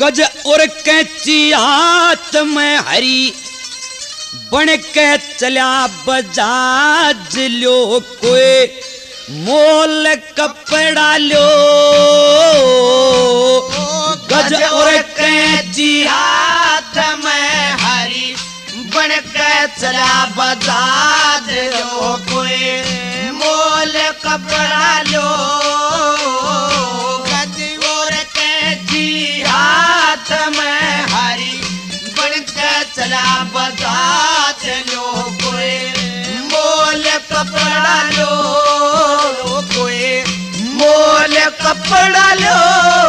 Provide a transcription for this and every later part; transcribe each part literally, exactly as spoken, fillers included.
गज और कैची हाथ में हरी बन के चला बजाज लो कोई मोल कपड़ा लो गज और कैची हाथ में हरी बन के चला बजाज लो कोई मोल कपड़ा लो गज और कैची हाथ में हरी बन के चला बजाज लो कोई मोल कपड़ा लो कोई मोल कपड़ा लो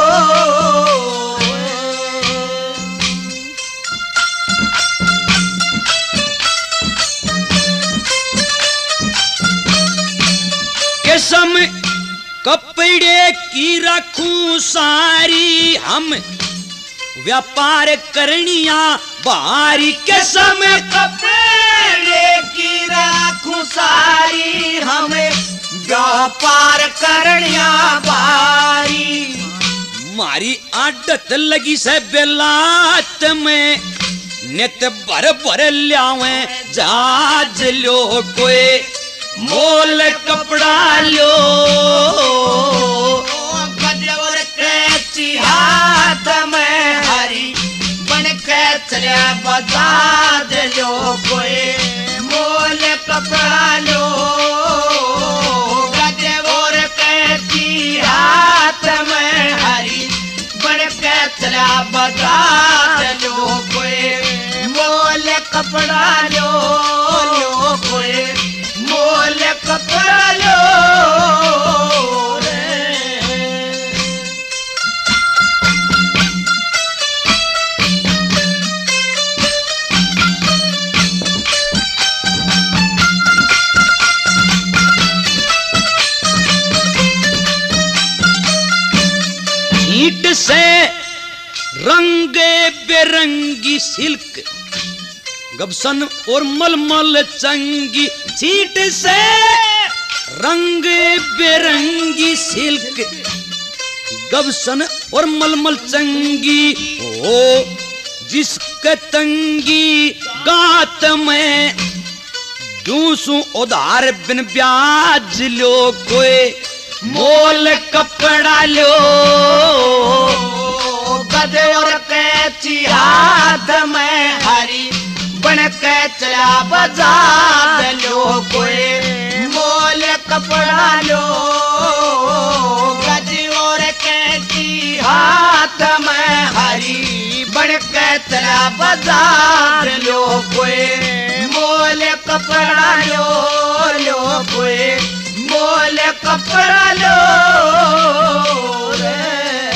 कसम कपड़े की रखूं सारी हम व्यापार करनिया बारी कसम कपड़े की रखूं सारी हमें व्यापार करनिया बारी मारी आदत लगी से बेलात में नित भर भर लियावे जहाज लो कोई मोल कपड़ा लो गज और कैची हाथ में हरी बन के चला बजाज लो कोई मोल कपड़ा लो गज और कैची हाथ में हरी बन के चला बजाज लो कोई मोल कपड़ा लो लो कोई मोल कपड़ा लो ईट से रंगे बेरंगी सिल्क गबसन और मलमल चंगी चीट से रंग बेरंगी सिल्क गबसन और मलमल चंगी ओ जिसके तंगी गात में दूसू उधार बिन ब्याज लो कोई मोल कपड़ा लो गज और कैची हाथ में हरी बन के चला बजाज लो कोई मोल कपड़ा लो गज और कैची हाथ में हरी बन के चला बजाज लो कोई मोल कपड़ा लो लो कोई मोल कपड़ा लो रे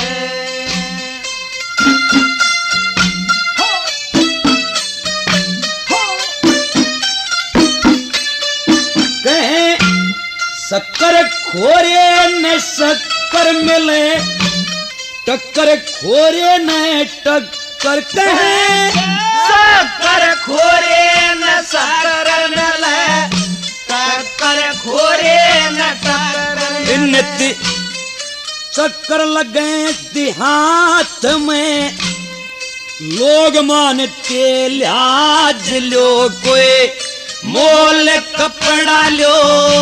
शक्कर खोरे न शक्कर मिले टक्कर खोरे न टक्कर कहे शक्कर खोरे न शक्कर मिले टक्कर खोरे न टक्कर नित्य चक्कर लगे देहात में लोग मानते लिहाज लो कोई मोल कपड़ा लो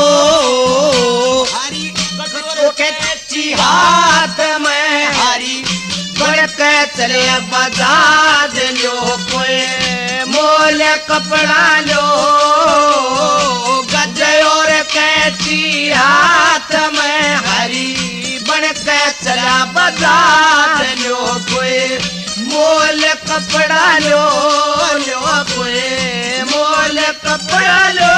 हरी कैची हाथ में हरी बन के चले बजाज लो कोई मोल कपड़ा लो गज और कैची हाथ में हरी बन के चला बजाज लो कोई मोल कपड़ा लो लो कोई मोल कपड़ा लो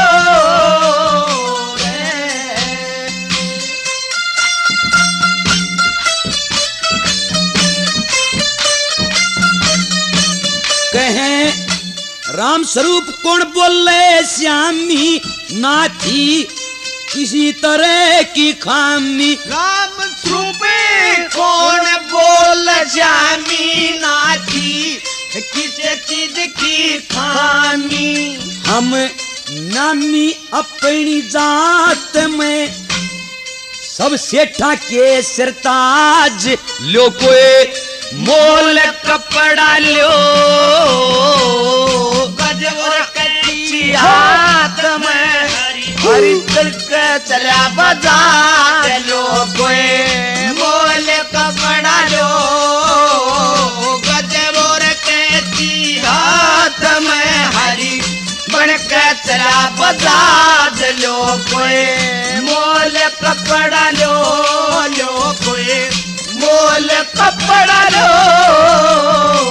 कहें राम स्वरूप कौन बोले श्यामी ना थी किसी तरह की खामी राम स्वरूप कौन बोल श्यामी ना थी किसी चीज की खामी हम नामी अपनी जात में सब सेठा के सिरताज लो कोई मोल कपड़ा लो गजवर कच्ची हाथ में हरी तिलक चला बाजार लो कोई मोल कपड़ा लो गजवर कच्ची हाथ में हरी बनक चला बाजार लो कोई मोल कपड़ा लो लो कोई मोल कपड़ा लो